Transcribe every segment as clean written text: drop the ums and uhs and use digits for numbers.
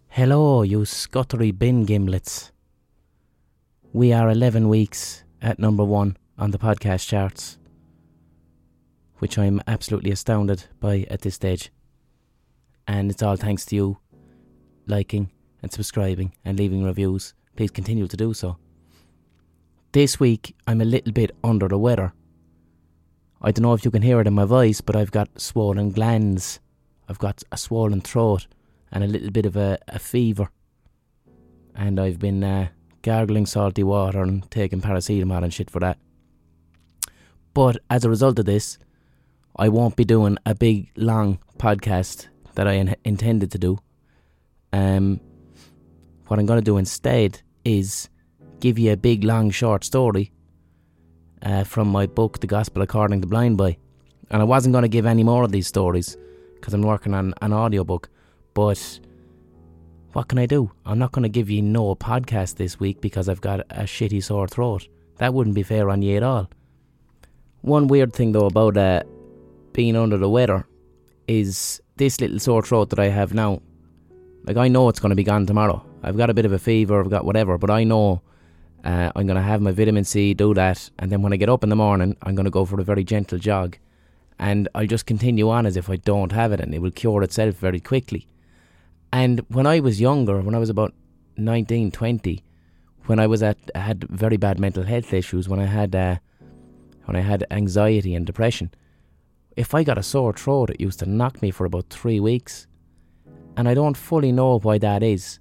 Hello, you scuttery bin gimlets. We are 11 weeks at number 1 on the podcast charts, which I'm absolutely astounded by at this stage. And it's all thanks to you liking and subscribing and leaving reviews. Please continue to do so. This week, I'm a little bit under the weather. I don't know if you can hear it in my voice, but I've got swollen glands. I've got a swollen throat and a little bit of a fever. And I've been gargling salty water and taking paracetamol and shit for that. But as a result of this, I won't be doing a big, long podcast that I intended to do. What I'm going to do instead is give you a big, long, short story from my book, The Gospel According to Blind Boy. And I wasn't going to give any more of these stories because I'm working on an audiobook. But what can I do? I'm not going to give you no podcast this week because I've got a shitty sore throat. That wouldn't be fair on you at all. One weird thing though about being under the weather is this little sore throat that I have now. Like, I know it's going to be gone tomorrow. I've got a bit of a fever, I've got whatever, but I know I'm going to have my vitamin C, do that, and then when I get up in the morning, I'm going to go for a very gentle jog. And I'll just continue on as if I don't have it, and it will cure itself very quickly. And when I was younger, when I was about 19, 20, when I had very bad mental health issues, when I had anxiety and depression, if I got a sore throat, it used to knock me for about 3 weeks. And I don't fully know why that is.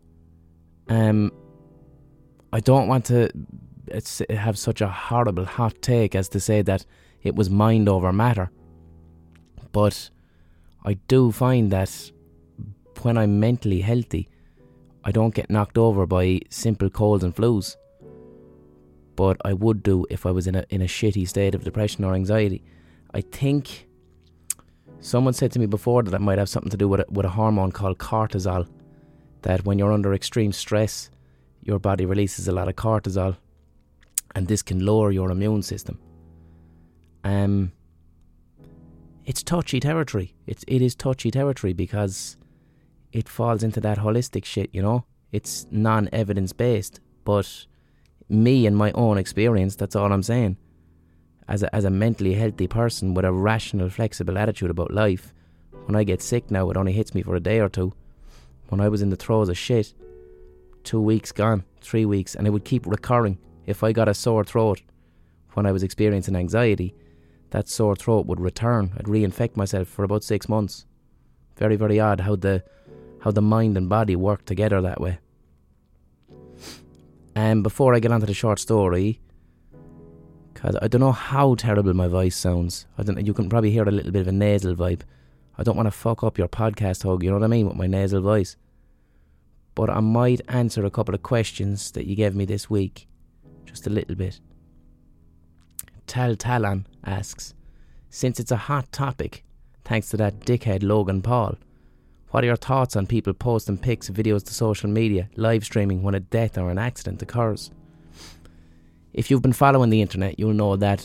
I don't want to have such a horrible hot take as to say that it was mind over matter. But I do find that when I'm mentally healthy, I don't get knocked over by simple colds and flus. But I would do if I was in a shitty state of depression or anxiety. I think someone said to me before that it might have something to do with a hormone called cortisol. That when you're under extreme stress, your body releases a lot of cortisol, and this can lower your immune system. It's touchy territory. It is touchy territory because it falls into that holistic shit, you know. It's non-evidence based, but me and my own experience, that's all I'm saying. As a mentally healthy person with a rational, flexible attitude about life, when I get sick now, it only hits me for a day or two. When I was in the throes of shit, 2 weeks gone, 3 weeks, and it would keep recurring. If I got a sore throat when I was experiencing anxiety, that sore throat would return. I'd reinfect myself for about 6 months. Very, very odd how the mind and body work together that way. And before I get onto the short story, because I don't know how terrible my voice sounds. You can probably hear a little bit of a nasal vibe. I don't want to fuck up your podcast, Hug, you know what I mean, with my nasal voice. But I might answer a couple of questions that you gave me this week. Just a little bit. Talon asks, since it's a hot topic, thanks to that dickhead Logan Paul, what are your thoughts on people posting pics, videos to social media, live streaming when a death or an accident occurs? If you've been following the internet, you'll know that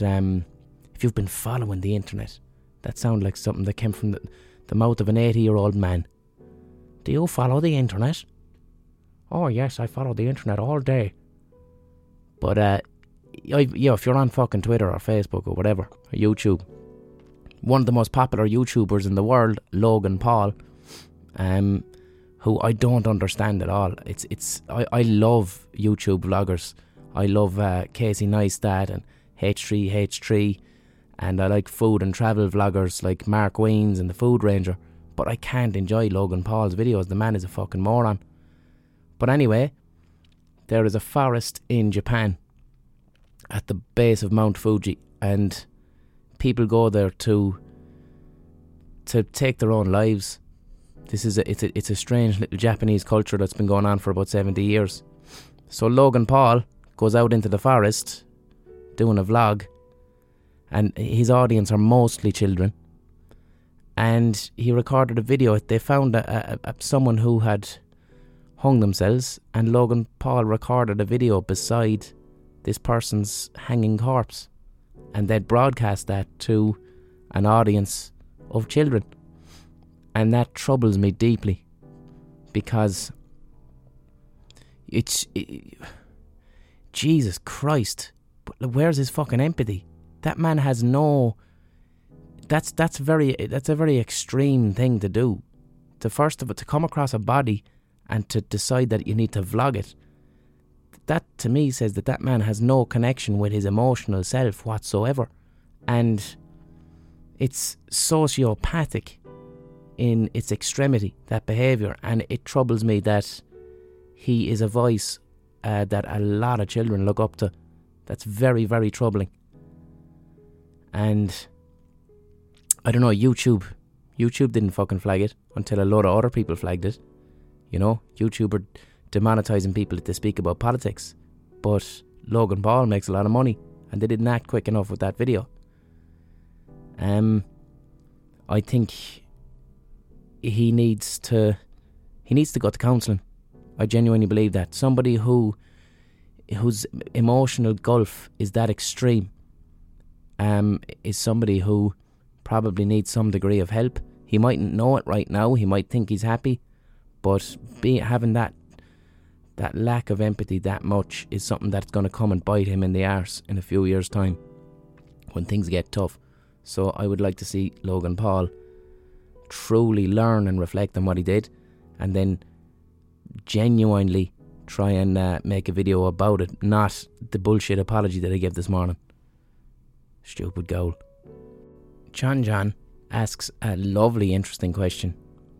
that sounds like something that came from the mouth of an 80-year-old man. Do you follow the internet? Oh yes, I follow the internet all day. But if you're on fucking Twitter or Facebook or whatever, or YouTube, one of the most popular YouTubers in the world, Logan Paul, who I don't understand at all. I love YouTube vloggers. I love Casey Neistat and H3H3, and I like food and travel vloggers like Mark Wiens and The Food Ranger. But I can't enjoy Logan Paul's videos. The man is a fucking moron. But anyway, there is a forest in Japan at the base of Mount Fuji, and people go there to take their own lives. It's a strange little Japanese culture that's been going on for about 70 years. So Logan Paul goes out into the forest doing a vlog, and his audience are mostly children. And he recorded a video. They found someone who had hung themselves, and Logan Paul recorded a video beside this person's hanging corpse, and they'd broadcast that to an audience of children. And that troubles me deeply, because Jesus Christ, but where's his fucking empathy? That man has no. That's a very extreme thing to do. To come across a body and to decide that you need to vlog it. That to me says that man has no connection with his emotional self whatsoever, and it's sociopathic in its extremity, that behaviour, and it troubles me that he is a voice that a lot of children look up to. That's very, very troubling. And I don't know, YouTube didn't fucking flag it until a lot of other people flagged it. You know, YouTube are demonetising people if they speak about politics, but Logan Paul makes a lot of money, and they didn't act quick enough with that video. I think he needs to go to counselling. I genuinely believe that somebody whose emotional gulf is that extreme is somebody who probably needs some degree of help. He mightn't know it right now. He might think he's happy, but having that lack of empathy that much is something that's going to come and bite him in the arse in a few years' time when things get tough. So I would like to see Logan Paul truly learn and reflect on what he did, and then genuinely try and make a video about it, not the bullshit apology that he gave this morning. Stupid goal. John asks a lovely, interesting question.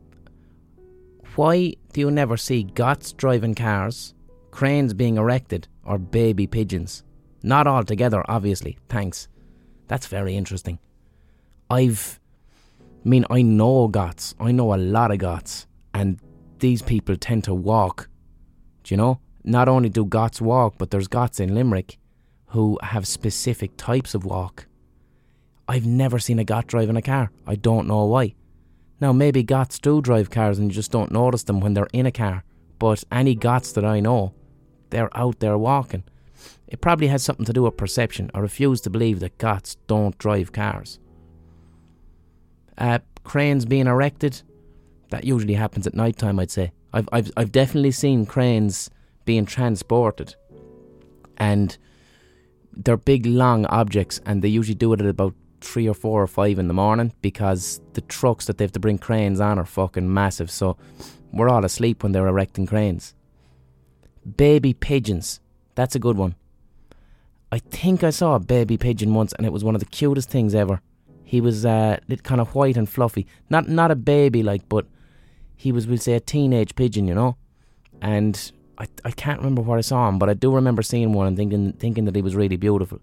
Why do you never see goths driving cars, cranes being erected, or baby pigeons? Not all together, obviously. Thanks. That's very interesting. I know goths. I know a lot of goths. And these people tend to walk. Do you know? Not only do goths walk, but there's goths in Limerick who have specific types of walk. I've never seen a goth driving a car. I don't know why. Now, maybe goths do drive cars and you just don't notice them when they're in a car. But any goths that I know, they're out there walking. It probably has something to do with perception. I refuse to believe that goths don't drive cars. Cranes being erected, that usually happens at night time, I'd say. I've definitely seen cranes being transported, and they're big long objects, and they usually do it at about 3 or 4 or 5 in the morning, because the trucks that they have to bring cranes on are fucking massive, so we're all asleep when they're erecting cranes. Baby pigeons, that's a good one. I think I saw a baby pigeon once, and it was one of the cutest things ever. He was kind of white and fluffy, not a baby like, but he was, we'll say, a teenage pigeon, you know. And I can't remember where I saw him, but I do remember seeing one and thinking that he was really beautiful.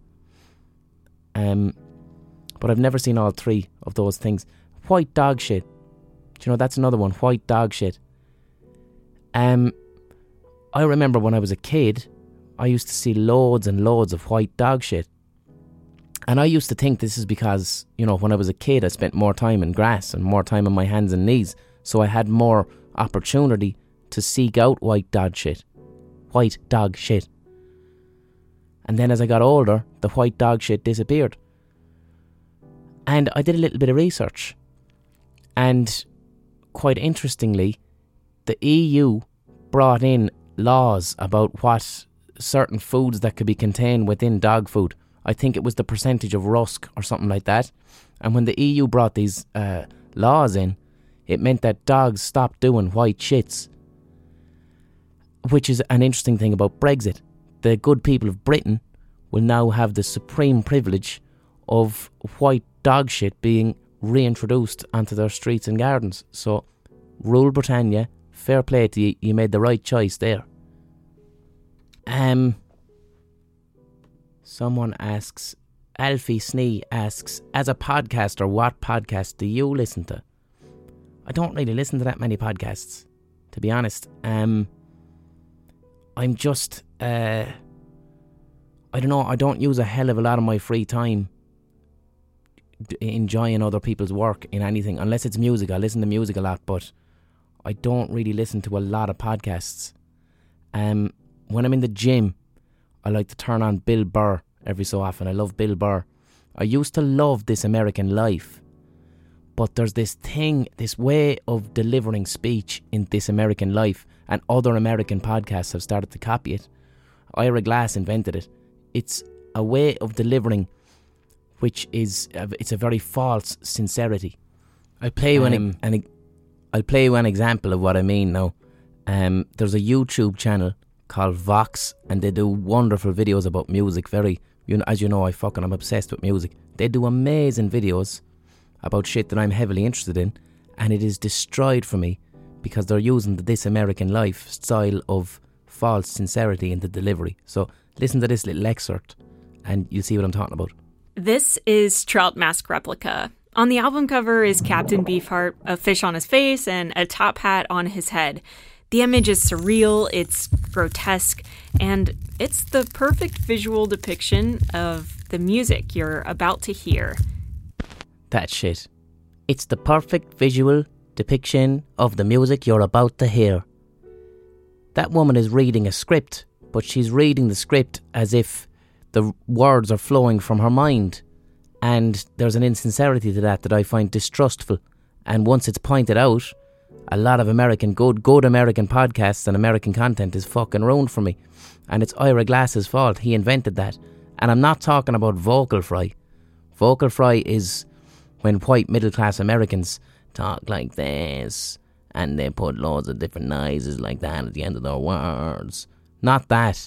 But I've never seen all 3 of those things. White dog shit. Do you know, that's another one. White dog shit. I remember when I was a kid, I used to see loads and loads of white dog shit. And I used to think this is because, you know, when I was a kid, I spent more time in grass and more time on my hands and knees. So I had more opportunity to seek out white dog shit. White dog shit. And then as I got older, the white dog shit disappeared. And I did a little bit of research. And quite interestingly, the EU brought in laws about what certain foods that could be contained within dog food. I think it was the percentage of rusk or something like that. And when the EU brought these laws in, it meant that dogs stopped doing white shits. Which is an interesting thing about Brexit. The good people of Britain will now have the supreme privilege of white dog shit being reintroduced onto their streets and gardens. So, rule Britannia, fair play to you, you made the right choice there. Someone asks, Alfie Snee asks, as a podcaster, what podcast do you listen to? I don't really listen to that many podcasts, to be honest. I'm just, I don't know, I don't use a hell of a lot of my free time enjoying other people's work in anything, unless it's music. I listen to music a lot, but I don't really listen to a lot of podcasts. When I'm in the gym, I like to turn on Bill Burr every so often. I love Bill Burr. I used to love This American Life, But there's this thing, this way of delivering speech in This American Life, and other American podcasts have started to copy it. Ira Glass invented it. It's a way of delivering which is, it's a very false sincerity. I'll play you an example of what I mean now. There's a YouTube channel called Vox, and they do wonderful videos about music. As you know, I'm obsessed with music. They do amazing videos about shit that I'm heavily interested in, and it is destroyed for me because they're using the This American Life style of false sincerity in the delivery. So listen to this little excerpt and you'll see what I'm talking about. This is Trout Mask Replica. On the album cover is Captain Beefheart, a fish on his face and a top hat on his head. The image is surreal, it's grotesque, and it's the perfect visual depiction of the music you're about to hear. That shit. It's the perfect visual depiction of the music you're about to hear. That woman is reading a script, but she's reading the script as if the words are flowing from her mind. And there's an insincerity to that I find distrustful. And once it's pointed out, a lot of good American podcasts and American content is fucking ruined for me. And it's Ira Glass's fault. He invented that. And I'm not talking about vocal fry. Vocal fry is when white middle-class Americans talk like this and they put loads of different noises like that at the end of their words. Not that.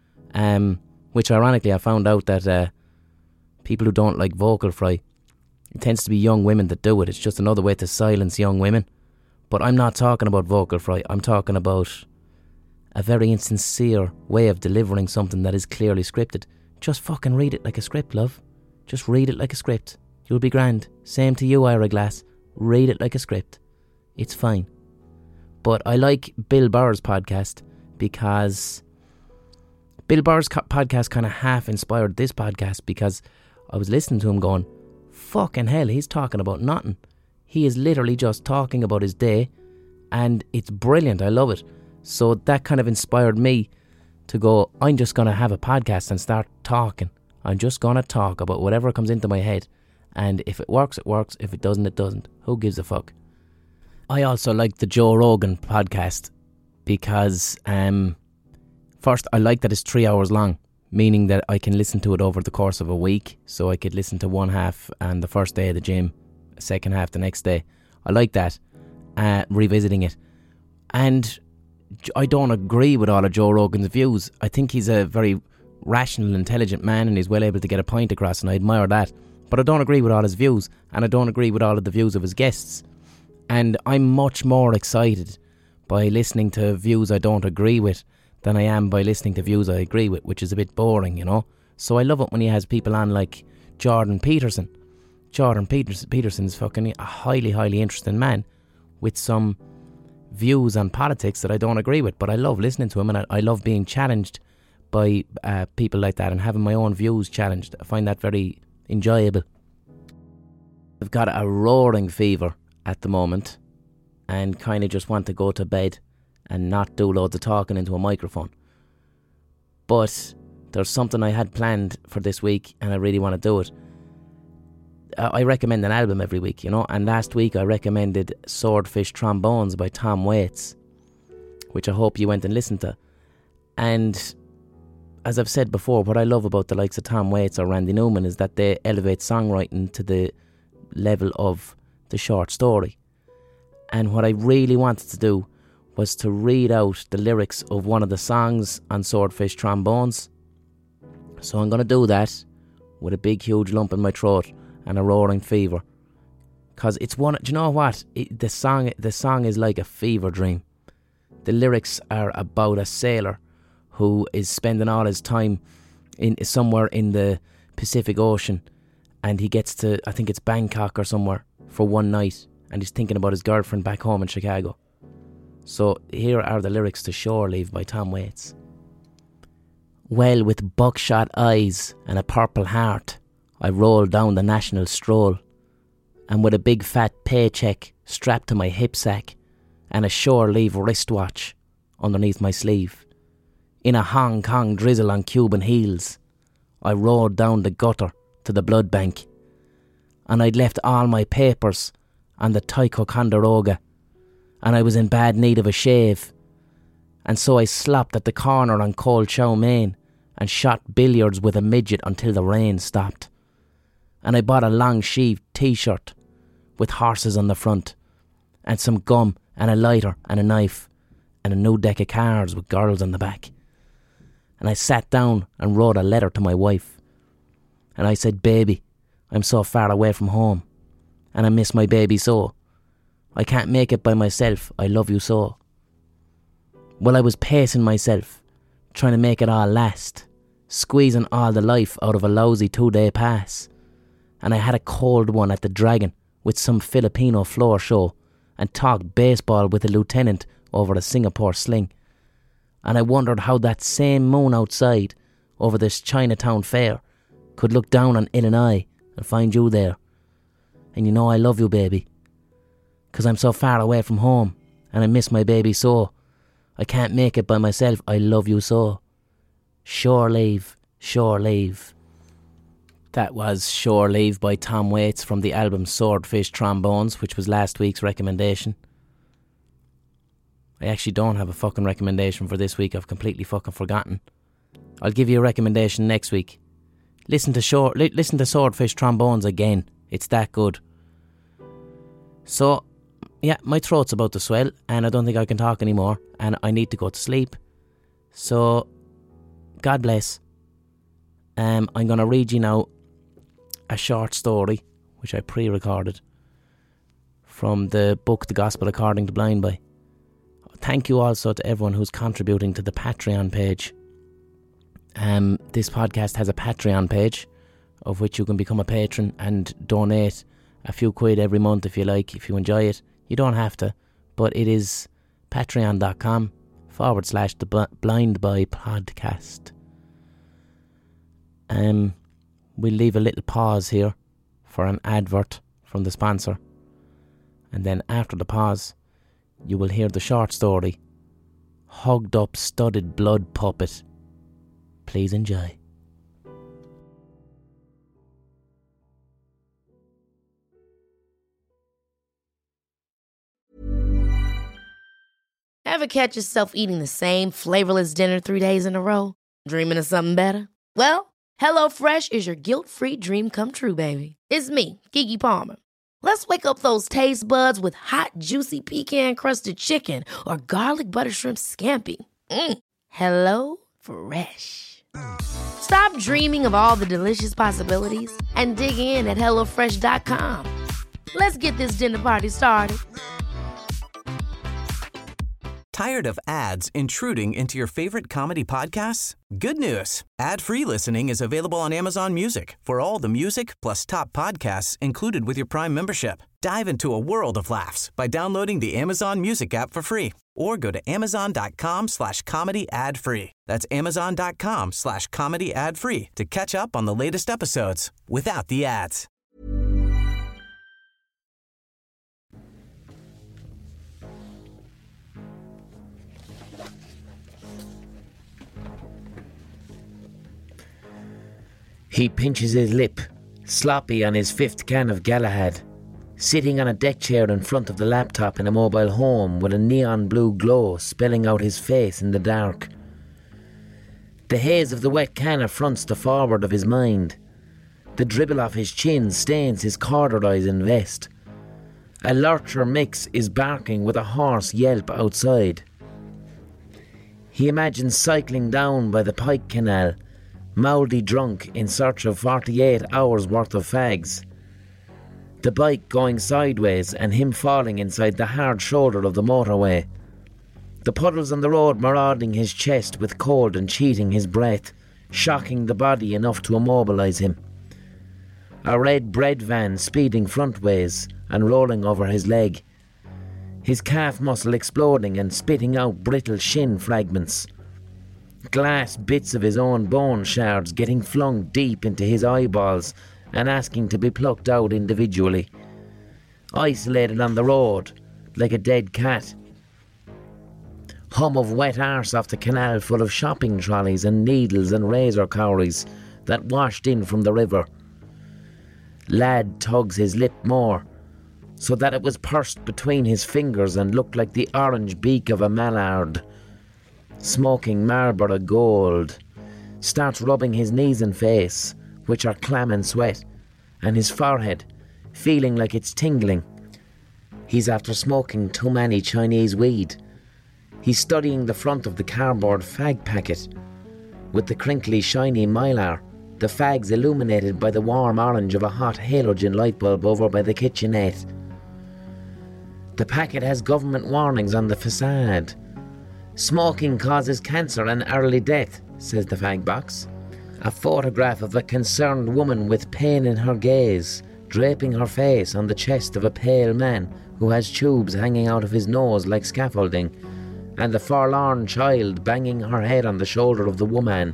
Which ironically I found out that people who don't like vocal fry, it tends to be young women that do it. It's just another way to silence young women. But I'm not talking about vocal fry. I'm talking about a very insincere way of delivering something that is clearly scripted. Just fucking read it like a script, love. Just read it like a script. You'll be grand. Same to you, Ira Glass. Read it like a script. It's fine. But I like Bill Burr's podcast because Bill Burr's podcast kind of half inspired this podcast, because I was listening to him going, fucking hell, he's talking about nothing. He is literally just talking about his day, and it's brilliant. I love it. So that kind of inspired me to go, I'm just going to have a podcast and start talking. I'm just going to talk about whatever comes into my head. And if it works, it works. If it doesn't, it doesn't. Who gives a fuck? I also like the Joe Rogan podcast because, first, I like that it's 3 hours long, meaning that I can listen to it over the course of a week. So I could listen to one half on the first day of the gym, second half the next day. I like that, revisiting it. And I don't agree with all of Joe Rogan's views. I think he's a very rational, intelligent man, and he's well able to get a point across, and I admire that. But I don't agree with all his views, and I don't agree with all of the views of his guests. And I'm much more excited by listening to views I don't agree with than I am by listening to views I agree with, which is a bit boring, you know. So I love it when he has people on like Jordan Peterson. Jordan Peterson's fucking a highly, highly interesting man with some views on politics that I don't agree with, but I love listening to him, and I love being challenged by people like that and having my own views challenged. I find that very enjoyable. I've got a roaring fever at the moment and kind of just want to go to bed and not do loads of talking into a microphone. But there's something I had planned for this week and I really want to do it. I recommend an album every week, you know, and last week I recommended Swordfish Trombones by Tom Waits, which I hope you went and listened to. And as I've said before, what I love about the likes of Tom Waits or Randy Newman is that they elevate songwriting to the level of the short story. And what I really wanted to do was to read out the lyrics of one of the songs on Swordfish Trombones. So I'm going to do that with a big huge lump in my throat and a roaring fever, because it's one. Do you know what? The song is like a fever dream. The lyrics are about a sailor who is spending all his time somewhere in the Pacific Ocean, and he gets to, I think it's Bangkok or somewhere, for one night, and he's thinking about his girlfriend back home in Chicago. So here are the lyrics to Shore Leave by Tom Waits. Well, with buckshot eyes and a purple heart, I rolled down the National Stroll, and with a big fat paycheck strapped to my hip sack and a Shore Leave wristwatch underneath my sleeve, in a Hong Kong drizzle on Cuban heels, I rode down the gutter to the blood bank, and I'd left all my papers on the Ticonderoga, and I was in bad need of a shave. And so I slopped at the corner on Cold Chow Main and shot billiards with a midget until the rain stopped. And I bought a long sheath t-shirt with horses on the front, and some gum and a lighter and a knife and a new deck of cards with girls on the back. And I sat down and wrote a letter to my wife. And I said, "Baby, I'm so far away from home, and I miss my baby so. I can't make it by myself, I love you so." Well, I was pacing myself, trying to make it all last, squeezing all the life out of a lousy 2-day pass. And I had a cold one at the Dragon with some Filipino floor show, and talked baseball with a lieutenant over a Singapore sling. And I wondered how that same moon outside over this Chinatown fair could look down on Illinois and find you there. And you know I love you, baby, 'cause I'm so far away from home and I miss my baby so. I can't make it by myself, I love you so. Shore Leave, Shore Leave. That was Shore Leave by Tom Waits from the album Swordfish Trombones, which was last week's recommendation. I actually don't have a fucking recommendation for this week. I've completely fucking forgotten. I'll give you a recommendation next week. Listen to Swordfish Trombones again. It's that good. So, yeah, my throat's about to swell and I don't think I can talk anymore and I need to go to sleep. So, God bless. I'm going to read you now a short story, which I pre-recorded, from the book The Gospel According to Blind Boy. Thank you also to everyone who's contributing to the Patreon page. This podcast has a Patreon page, of which you can become a patron and donate a few quid every month if you like, if you enjoy it. You don't have to, but it is patreon.com/the Blind Boy Podcast. We'll leave a little pause here for an advert from the sponsor, and then after the pause you will hear the short story Hugged Up Studded Blood Puppet. Please enjoy. Ever catch yourself eating the same flavorless dinner 3 days in a row? Dreaming of something better? Well, HelloFresh is your guilt-free dream come true, baby. It's me, Keke Palmer. Let's wake up those taste buds with hot, juicy pecan-crusted chicken or garlic butter shrimp scampi. Hello Fresh. Stop dreaming of all the delicious possibilities and dig in at HelloFresh.com. Let's get this dinner party started. Tired of ads intruding into your favorite comedy podcasts? Good news. Ad-free listening is available on Amazon Music for all the music plus top podcasts included with your Prime membership. Dive into a world of laughs by downloading the Amazon Music app for free or go to amazon.com/comedy ad-free. That's amazon.com/comedy ad-free to catch up on the latest episodes without the ads. He pinches his lip, sloppy on his 5th can of Galahad, sitting on a deck chair in front of the laptop in a mobile home with a neon blue glow spelling out his face in the dark. The haze of the wet can affronts the forward of his mind. The dribble off his chin stains his corduroys and vest. A lurcher mix is barking with a hoarse yelp outside. He imagines cycling down by the Pike Canal, mouldy drunk in search of 48 hours worth of fags. The bike going sideways and him falling inside the hard shoulder of the motorway. The puddles on the road marauding his chest with cold and cheating his breath, shocking the body enough to immobilise him. A red bread van speeding frontways and rolling over his leg. His calf muscle exploding and spitting out brittle shin fragments. Glass bits of his own bone shards getting flung deep into his eyeballs and asking to be plucked out individually. Isolated on the road, like a dead cat. Hum of wet arse off the canal full of shopping trolleys and needles and razor cowries that washed in from the river. Lad tugs his lip more, so that it was pursed between his fingers and looked like the orange beak of a mallard. Smoking Marlboro Gold. Starts rubbing his knees and face, which are clam and sweat, and his forehead, feeling like it's tingling. He's after smoking too many Chinese weed. He's studying the front of the cardboard fag packet, with the crinkly, shiny mylar, the fags illuminated by the warm orange of a hot halogen light bulb over by the kitchenette. The packet has government warnings on the facade. Smoking causes cancer and early death, says the fag box. A photograph of a concerned woman with pain in her gaze, draping her face on the chest of a pale man who has tubes hanging out of his nose like scaffolding, and the forlorn child banging her head on the shoulder of the woman.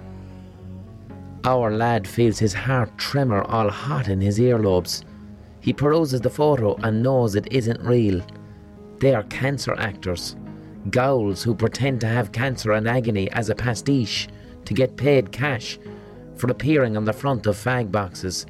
Our lad feels his heart tremor all hot in his earlobes. He peruses the photo and knows it isn't real. They are cancer actors, ghouls who pretend to have cancer and agony as a pastiche to get paid cash for appearing on the front of fag boxes.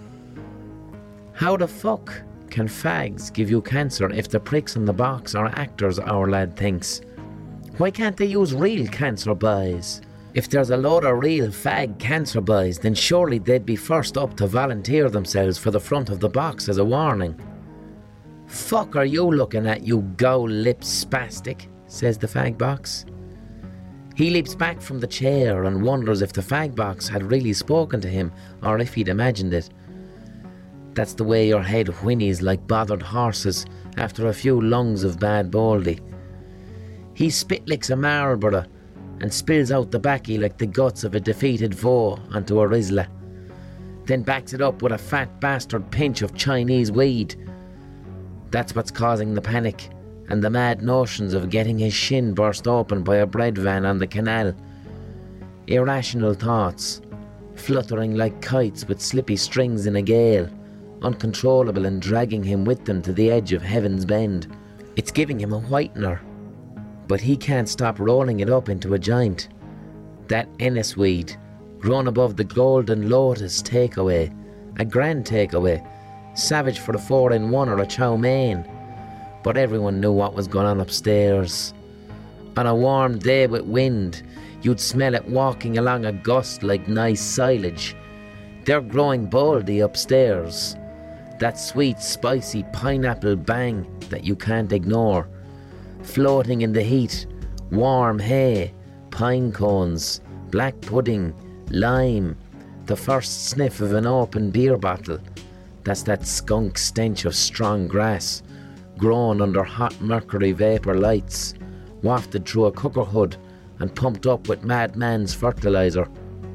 How the fuck can fags give you cancer if the pricks on the box are actors, our lad thinks? Why can't they use real cancer boys? If there's a load of real fag cancer boys, then surely they'd be first up to volunteer themselves for the front of the box as a warning. Fuck are you looking at, you gowl-lipped spastic, says the fag box. He leaps back from the chair and wonders if the fag box had really spoken to him or if he'd imagined it. That's the way your head whinnies like bothered horses after a few lungs of bad baldy. He spit-licks a Marlboro and spills out the backy like the guts of a defeated foe onto a Rizla. Then backs it up with a fat bastard pinch of Chinese weed. That's what's causing the panic and the mad notions of getting his shin burst open by a bread van on the canal. Irrational thoughts, fluttering like kites with slippy strings in a gale, uncontrollable and dragging him with them to the edge of Heaven's Bend. It's giving him a whitener, but he can't stop rolling it up into a joint. That Ennis weed, grown above the Golden Lotus takeaway, a grand takeaway, savage for a 4-in-1 or a chow mein. But everyone knew what was going on upstairs. On a warm day with wind, you'd smell it walking along a gust like nice silage. They're growing baldy upstairs. That sweet, spicy pineapple bang that you can't ignore. Floating in the heat, warm hay, pine cones, black pudding, lime, the first sniff of an open beer bottle. That's that skunk stench of strong grass, grown under hot mercury vapour lights, wafted through a cooker hood and pumped up with madman's fertiliser.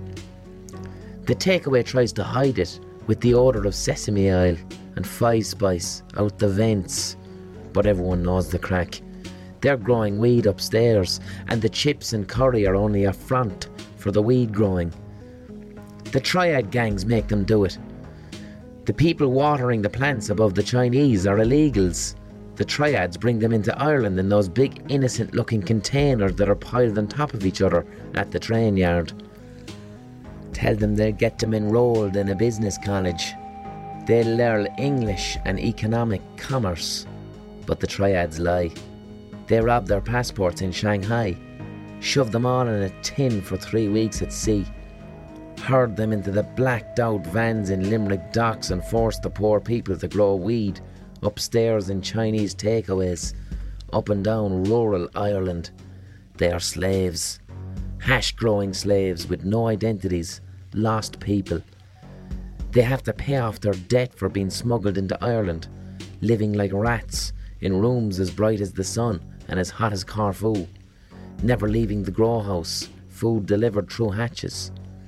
The takeaway tries to hide it with the odour of sesame oil and five spice out the vents, but everyone knows the crack. They're growing weed upstairs, and the chips and curry are only a front for the weed growing. The triad gangs make them do it. The people watering the plants above the Chinese are illegals. The triads bring them into Ireland in those big innocent-looking containers that are piled on top of each other at the train yard. Tell them they'll get them enrolled in a business college. They'll learn English and economic commerce. But the triads lie. They rob their passports in Shanghai, shove them all in a tin for 3 weeks at sea, herd them into the blacked out vans in Limerick docks and force the poor people to grow weed upstairs in Chinese takeaways, up and down rural Ireland. They are slaves, hash-growing slaves with no identities, lost people. They have to pay off their debt for being smuggled into Ireland, living like rats in rooms as bright as the sun and as hot as Corfu, never leaving the grow house, food delivered through hatches.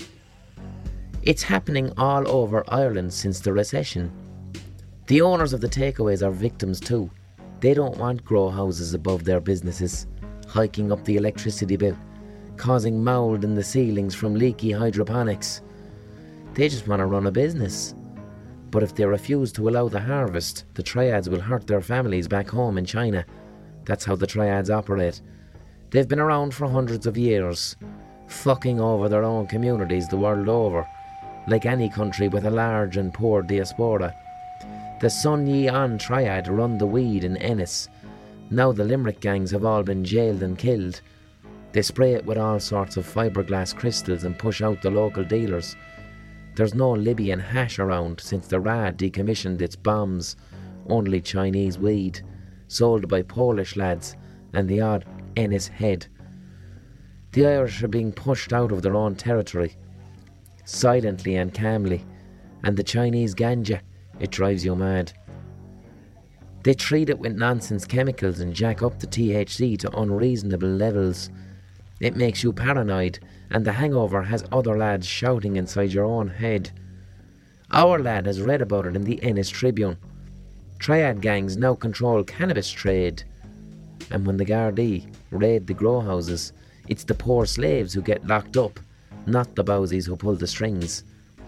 It's happening all over Ireland since the recession. The owners of the takeaways are victims too. They don't want grow houses above their businesses, hiking up the electricity bill, causing mould in the ceilings from leaky hydroponics. They just want to run a business. But if they refuse to allow the harvest, the triads will hurt their families back home in China. That's how the triads operate. They've been around for hundreds of years, fucking over their own communities the world over, like any country with a large and poor diaspora. The Sun Yi An triad run the weed in Ennis. Now the Limerick gangs have all been jailed and killed. They spray it with all sorts of fiberglass crystals and push out the local dealers. There's no Libyan hash around since the RAD decommissioned its bombs. Only Chinese weed, sold by Polish lads and the odd Ennis head. The Irish are being pushed out of their own territory, silently and calmly, and the Chinese ganja, it drives you mad. They treat it with nonsense chemicals and jack up the THC to unreasonable levels. It makes you paranoid, and the hangover has other lads shouting inside your own head. Our lad has read about it in the Ennis Tribune. Triad gangs now control cannabis trade, and when the Gardaí raid the grow houses, it's the poor slaves who get locked up, not the bowsies who pull the strings.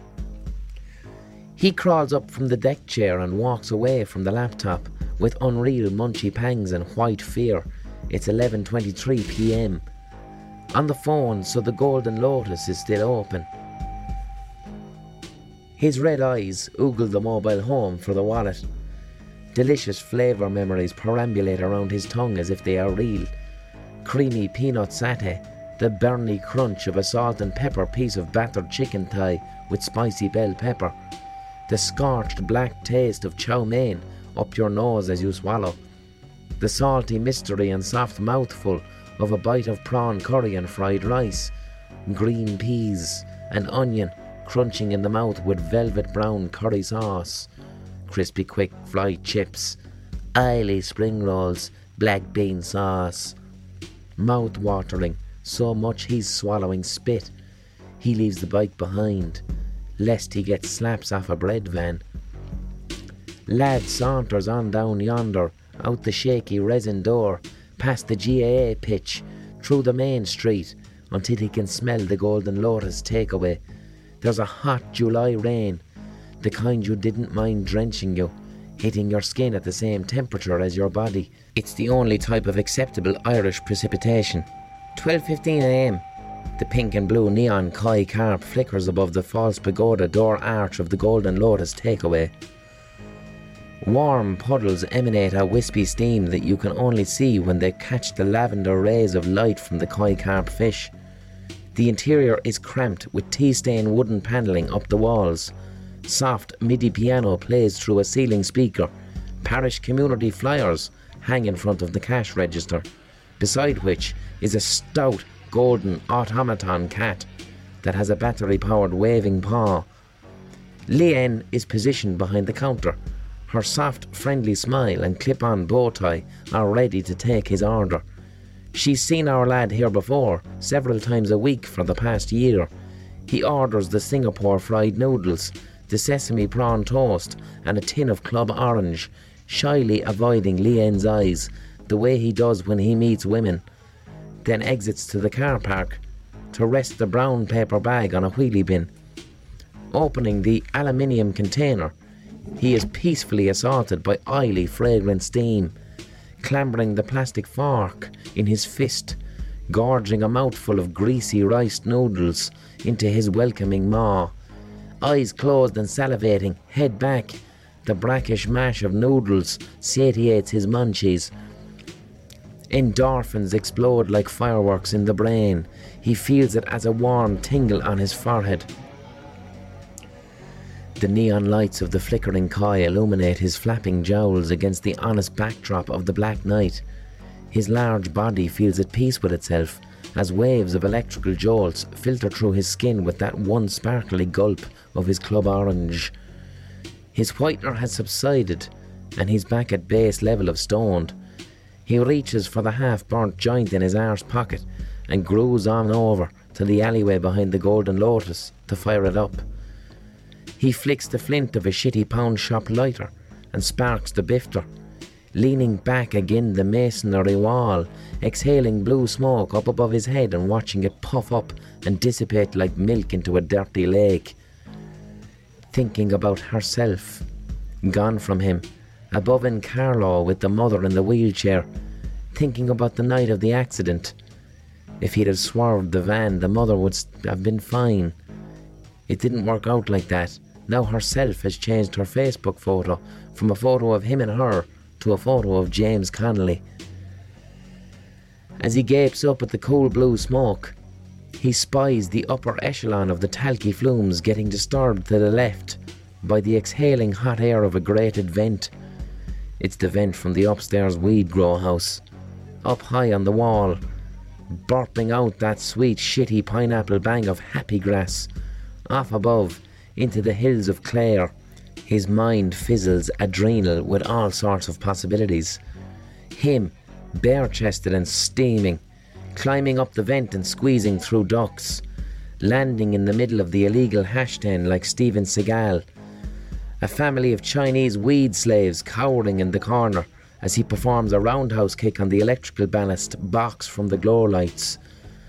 He crawls up from the deck chair and walks away from the laptop with unreal munchy pangs and white fear. It's 11:23 p.m. On the phone, so the Golden Lotus is still open. His red eyes oogle the mobile home for the wallet. Delicious flavour memories perambulate around his tongue as if they are real. Creamy peanut satay, the burny crunch of a salt and pepper piece of battered chicken thigh with spicy bell pepper, the scorched black taste of chow mein up your nose as you swallow, the salty mystery and soft mouthful of a bite of prawn curry and fried rice, green peas and onion crunching in the mouth with velvet brown curry sauce, crispy quick fried chips, oily spring rolls, black bean sauce. Mouth-watering, so much he's swallowing spit. He leaves the bike behind, lest he gets slaps off a bread van. Lad saunters on down yonder, out the shaky resin door, past the GAA pitch, through the main street, until he can smell the Golden Lotus takeaway. There's a hot July rain, the kind you didn't mind drenching you, hitting your skin at the same temperature as your body. It's the only type of acceptable Irish precipitation. 12:15 a.m. The pink and blue neon koi carp flickers above the false pagoda door arch of the Golden Lotus takeaway. Warm puddles emanate a wispy steam that you can only see when they catch the lavender rays of light from the koi carp fish. The interior is cramped with tea-stained wooden panelling up the walls. Soft MIDI piano plays through a ceiling speaker. Parish community flyers hang in front of the cash register, beside which is a stout golden automaton cat that has a battery-powered waving paw. Leanne is positioned behind the counter. Her soft, friendly smile and clip-on bow tie are ready to take his order. She's seen our lad here before, several times a week for the past year. He orders the Singapore fried noodles, the sesame prawn toast and a tin of Club Orange, shyly avoiding Leanne's eyes, the way he does when he meets women, then exits to the car park to rest the brown paper bag on a wheelie bin. Opening the aluminium container, he is peacefully assaulted by oily, fragrant steam, clambering the plastic fork in his fist, gorging a mouthful of greasy rice noodles into his welcoming maw. Eyes closed and salivating, head back, the brackish mash of noodles satiates his munchies. Endorphins explode like fireworks in the brain. He feels it as a warm tingle on his forehead. The neon lights of the flickering koi illuminate his flapping jowls against the honest backdrop of the black night. His large body feels at peace with itself as waves of electrical jolts filter through his skin with that one sparkly gulp of his Club Orange. His whitener has subsided and he's back at base level of stoned. He reaches for the half-burnt joint in his arse pocket and grooves on over to the alleyway behind the Golden Lotus to fire it up. He flicks the flint of a shitty pound shop lighter and sparks the bifter, leaning back again the masonry wall, exhaling blue smoke up above his head and watching it puff up and dissipate like milk into a dirty lake. Thinking about herself, gone from him, above in Carlow with the mother in the wheelchair, thinking about the night of the accident. If he'd have swerved the van, the mother would have been fine. It didn't work out like that. Now herself has changed her Facebook photo from a photo of him and her to a photo of James Connolly. As he gapes up at the cool blue smoke, he spies the upper echelon of the talky flumes getting disturbed to the left by the exhaling hot air of a grated vent. It's the vent from the upstairs weed grow house, up high on the wall, burping out that sweet shitty pineapple bang of happy grass. Off above, into the hills of Clare, his mind fizzles adrenal with all sorts of possibilities. Him, bare-chested and steaming, climbing up the vent and squeezing through ducts, landing in the middle of the illegal hash den like Steven Seagal. A family of Chinese weed slaves cowering in the corner as he performs a roundhouse kick on the electrical ballast box from the glow lights.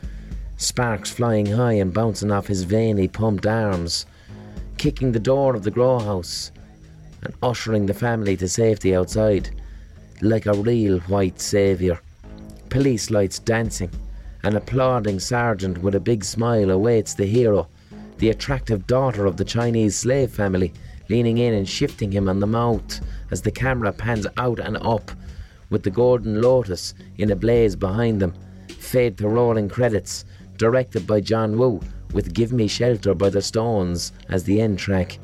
Sparks flying high and bouncing off his veiny pumped arms, kicking the door of the grow house and ushering the family to safety outside like a real white saviour. Police lights dancing. An applauding sergeant with a big smile awaits the hero, the attractive daughter of the Chinese slave family, leaning in and shifting him on the mouth as the camera pans out and up, with the Golden Lotus in a blaze behind them. Fade to rolling credits, directed by John Woo, with Give Me Shelter by the Stones as the end track.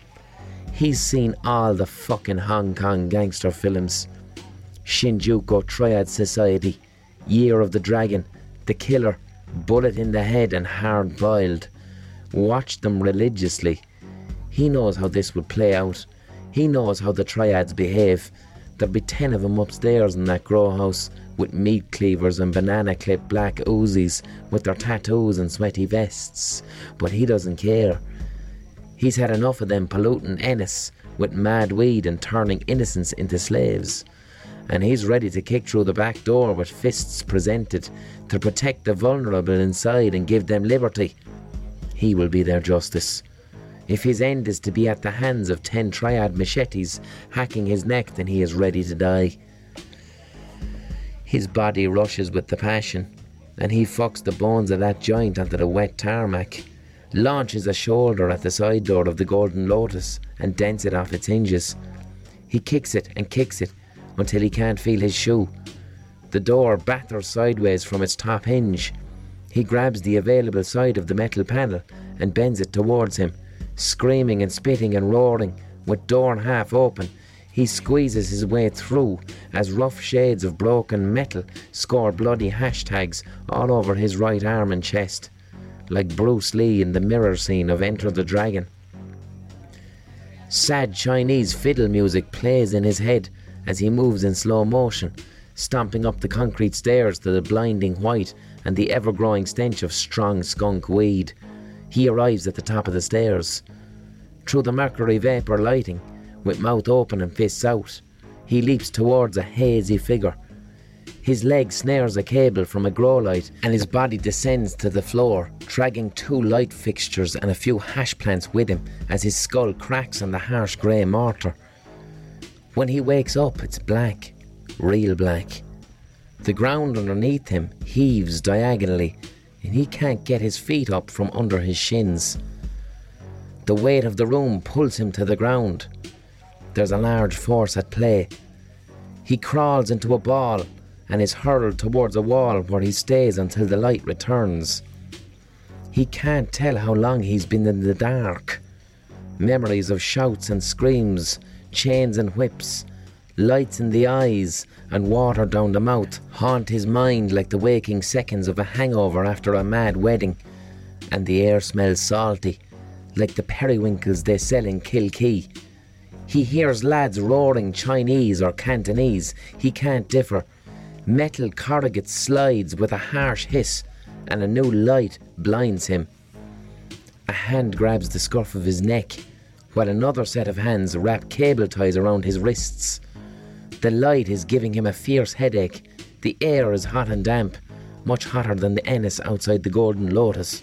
He's seen all the fucking Hong Kong gangster films. Shinjuku Triad Society, Year of the Dragon, The Killer, Bullet in the Head and Hard Boiled. Watched them religiously. He knows how this would play out. He knows how the triads behave. There'd be 10 of them upstairs in that grow house, with meat cleavers and banana clip black Uzis, with their tattoos and sweaty vests. But he doesn't care. He's had enough of them polluting Ennis with mad weed and turning innocents into slaves. And he's ready to kick through the back door with fists presented to protect the vulnerable inside and give them liberty. He will be their justice. If his end is to be at the hands of 10 triad machetes hacking his neck, then he is ready to die. His body rushes with the passion, and he fucks the bones of that joint onto the wet tarmac, launches a shoulder at the side door of the Golden Lotus and dents it off its hinges. He kicks it and kicks it until he can't feel his shoe. The door batters sideways from its top hinge. He grabs the available side of the metal panel and bends it towards him. Screaming and spitting and roaring, with door half open, he squeezes his way through as rough shades of broken metal score bloody hashtags all over his right arm and chest, like Bruce Lee in the mirror scene of Enter the Dragon. Sad Chinese fiddle music plays in his head as he moves in slow motion, stomping up the concrete stairs to the blinding white and the ever-growing stench of strong skunk weed. He arrives at the top of the stairs. Through the mercury vapour lighting, with mouth open and fists out, he leaps towards a hazy figure. His leg snares a cable from a grow light and his body descends to the floor, dragging 2 light fixtures and a few hash plants with him as his skull cracks on the harsh grey mortar. When he wakes up, it's black, real black. The ground underneath him heaves diagonally, and he can't get his feet up from under his shins. The weight of the room pulls him to the ground. There's a large force at play. He crawls into a ball and is hurled towards a wall where he stays until the light returns. He can't tell how long he's been in the dark. Memories of shouts and screams, chains and whips, lights in the eyes and water down the mouth haunt his mind like the waking seconds of a hangover after a mad wedding, and the air smells salty, like the periwinkles they sell in Kilkee. He hears lads roaring Chinese or Cantonese, he can't differ. Metal corrugate slides with a harsh hiss, and a new light blinds him. A hand grabs the scruff of his neck, while another set of hands wrap cable ties around his wrists. The light is giving him a fierce headache. The air is hot and damp, much hotter than the Ennis outside the Golden Lotus.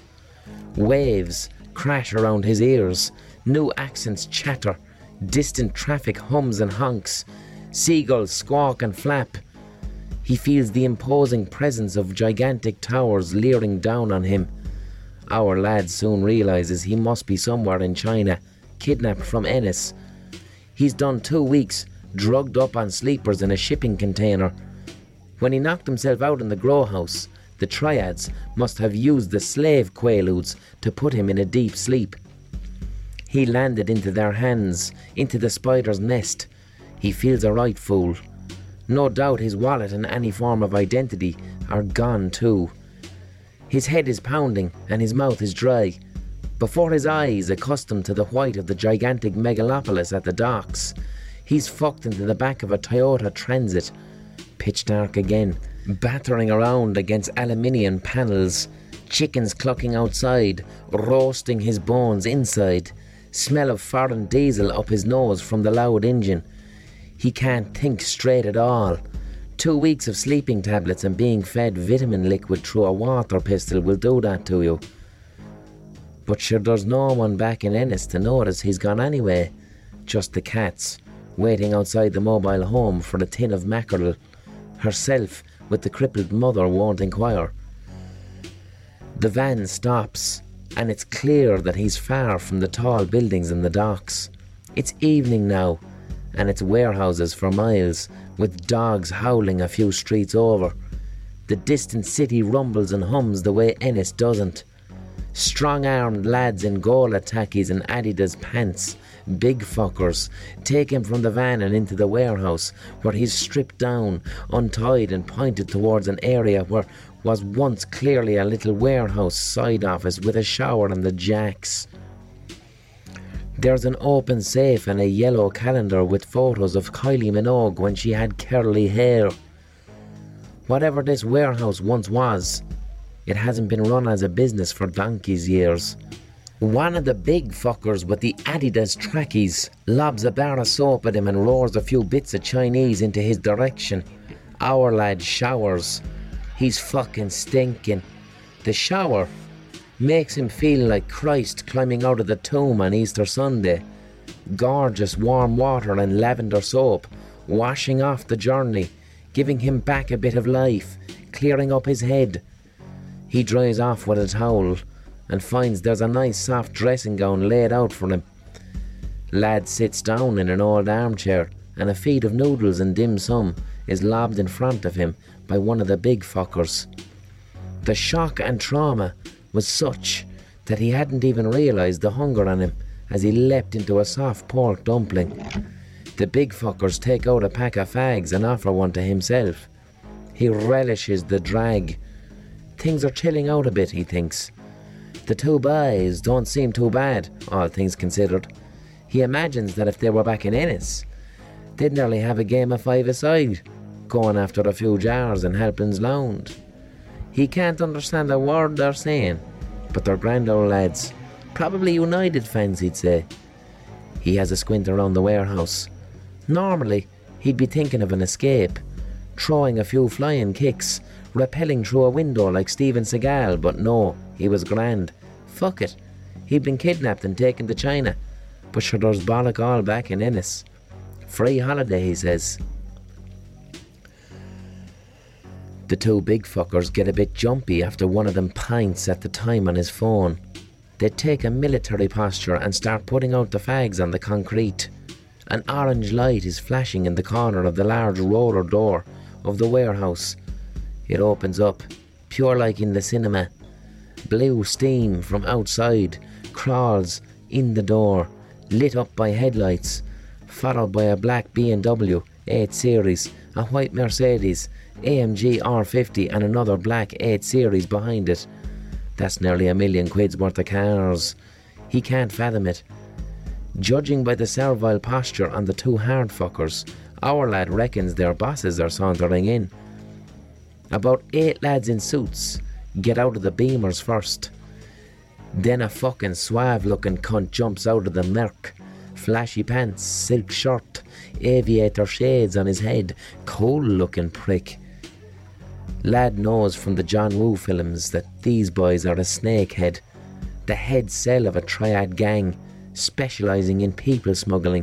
Waves crash around his ears, new accents chatter, distant traffic hums and honks, seagulls squawk and flap. He feels the imposing presence of gigantic towers leering down on him. Our lad soon realises he must be somewhere in China, kidnapped from Ennis. He's done 2 weeks, drugged up on sleepers in a shipping container. When he knocked himself out in the grow house, the triads must have used the slave quaaludes to put him in a deep sleep. He landed into their hands, into the spider's nest. He feels a right fool. No doubt his wallet and any form of identity are gone too. His head is pounding and his mouth is dry. Before his eyes, accustomed to the white of the gigantic megalopolis at the docks, he's fucked into the back of a Toyota Transit. Pitch dark again, battering around against aluminium panels, chickens clucking outside, roasting his bones inside, smell of foreign diesel up his nose from the loud engine. He can't think straight at all. 2 weeks of sleeping tablets and being fed vitamin liquid through a water pistol will do that to you. But sure, there's no one back in Ennis to notice he's gone anyway. Just the cats, waiting outside the mobile home for a tin of mackerel. Herself, with the crippled mother, won't inquire. The van stops, and it's clear that he's far from the tall buildings and the docks. It's evening now, and it's warehouses for miles, with dogs howling a few streets over. The distant city rumbles and hums the way Ennis doesn't. Strong-armed lads in Gola tackies and Adidas pants, big fuckers, take him from the van and into the warehouse, where he's stripped down, untied and pointed towards an area where was once clearly a little warehouse side office with a shower and the jacks. There's an open safe and a yellow calendar with photos of Kylie Minogue when she had curly hair. Whatever this warehouse once was, it hasn't been run as a business for donkey's years. One of the big fuckers with the Adidas trackies lobs a bar of soap at him and roars a few bits of Chinese into his direction. Our lad showers. He's fucking stinking. The shower makes him feel like Christ climbing out of the tomb on Easter Sunday. Gorgeous warm water and lavender soap, washing off the journey, giving him back a bit of life, clearing up his head. He dries off with a towel and finds there's a nice soft dressing gown laid out for him. Lad sits down in an old armchair and a feed of noodles and dim sum is lobbed in front of him by one of the big fuckers. The shock and trauma was such that he hadn't even realised the hunger on him as he leapt into a soft pork dumpling. The big fuckers take out a pack of fags and offer one to himself. He relishes the drag. Things are chilling out a bit, he thinks. The two boys don't seem too bad, all things considered. He imagines that if they were back in Ennis, they'd nearly have a game of five-a-side, going after a few jars in Halpin's Lounge. He can't understand a word they're saying, but they're grand old lads. Probably United fans, he'd say. He has a squint around the warehouse. Normally, he'd be thinking of an escape, throwing a few flying kicks, rappelling through a window like Steven Seagal, but no, he was grand. Fuck it. He'd been kidnapped and taken to China, but sure, there's bollock all back in Ennis. Free holiday, he says. The two big fuckers get a bit jumpy after one of them pints at the time on his phone. They take a military posture and start putting out the fags on the concrete. An orange light is flashing in the corner of the large roller door of the warehouse. It opens up, pure like in the cinema. Blue steam from outside crawls in the door, lit up by headlights, followed by a black BMW 8 Series, a white Mercedes, AMG R50 and another black 8 Series behind it. That's nearly £1 million worth of cars. He can't fathom it. Judging by the servile posture on the two hard fuckers, our lad reckons their bosses are sauntering in. About 8 lads in suits get out of the Beamers first. Then a fucking suave-looking cunt jumps out of the Merc. Flashy pants, silk shirt, aviator shades on his head, cool-looking prick. Lad knows from the John Woo films that these boys are a snakehead, the head cell of a triad gang, specialising in people smuggling.